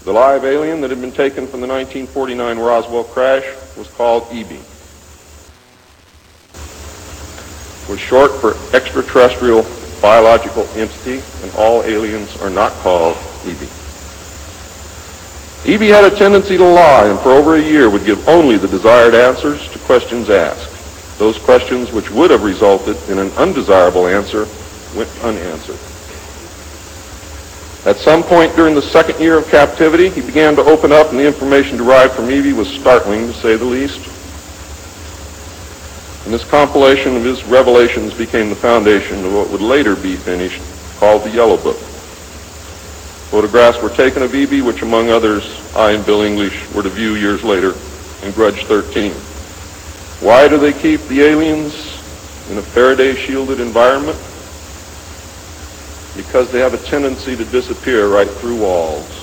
The live alien that had been taken from the 1949 Roswell crash was called EB. It was short for extraterrestrial biological entity, and all aliens are not called EB. EB had a tendency to lie, and for over a year would give only the desired answers to questions asked. Those questions which would have resulted in an undesirable answer went unanswered. At some point during the second year of captivity, he began to open up, and the information derived from EB was startling, to say the least. And this compilation of his revelations became the foundation of what would later be finished, called the Yellow Book. Photographs were taken of EB, which among others, I and Bill English were to view years later in Grudge 13. Why do they keep the aliens in a Faraday-shielded environment? Because they have a tendency to disappear right through walls.